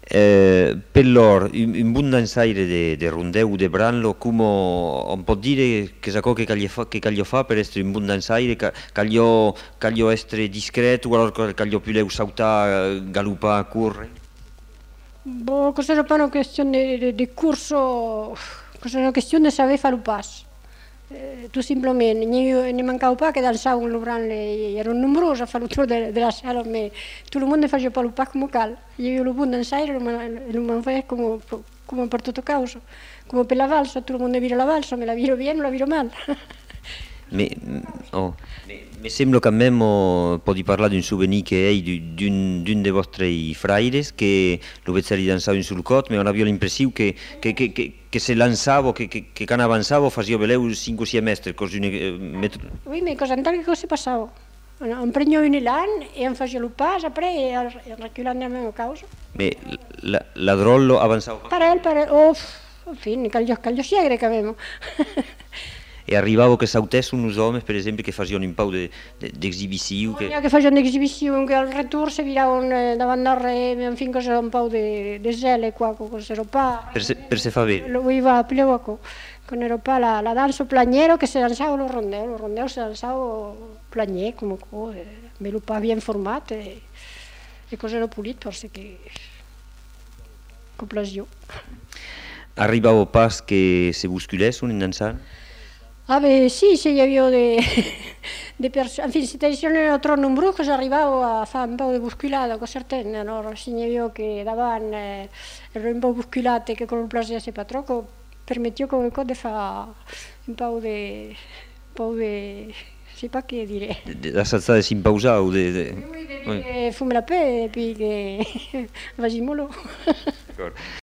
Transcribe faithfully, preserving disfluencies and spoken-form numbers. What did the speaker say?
Eh, per loro, in, in buon danzaire de, de rondeu, de branlo, come on può dire che sa che caglio fa, che caglio fa per essere in buon danzaire, caglio, caglio essere discreto, o allora caglio più leu saltare, galoppare, correre? Boh, questa è una questione di, di corso, questa è una questione di sapere fare il passo. Eh, tu simplemente, ne, ne mancava pas che danzavano lo branle, erano numerosi a fare il tour de, della sala, ma tutto il mondo faceva pas il pas come cal. Io lo buon danzare, lo mi fai come, come per tutto causa, come per la valsa, tutto il mondo vira la valsa, me la viro bene o la viro male. Mi oh, sembra che a me mo, può parlare di un souvenir che è di un dei vostri frailes che lo vezzeri danzare sul cot, ma non avevo l'impressione che, che, che, che, che se lanciavo, che, che, che quando avanzavo facevo beleu cinque sei metri, così eh, metro... Oui, mais cosa che cosa passava? On preniva un elan e on faceva il pas, après, e reculant nella meva causa. Ma la, la drollo avanzava? Parel, parel, oh, en fin, caglio, caglio siegre che avevo. E arrivavo che sautessero uns uomini, per esempio, che facevano un po' di esibizione. Che... che facevano esibizione, che al retur si viravano davanti al re, en fin, c'era un po' di zele qua, con se pas. Per se, per se fa bene. Lo iva a plevaco, con ero pas la, la danza planiero che si danzava lo rondeo, lo rondeo si danzava planier, come qua, me lo pas bien formato e, e cose ero pulito, perché complaisio. Arrivavo pas che si bousculessero in danzare? Ah beh sì, se hi havia de, de persone, en fi, si erano troppo numerosi arrivavo a fare un po' di bousculata con certaine, allora se hi havia che davanti eh, erano un po' bousculate che con il piacere pas troppo, permetteva come di fare un po' di, un po' di, sais pas che dire. La salsa si impausava o de... de... Oui, de dire, fume la paix et puis que vas-y mollo.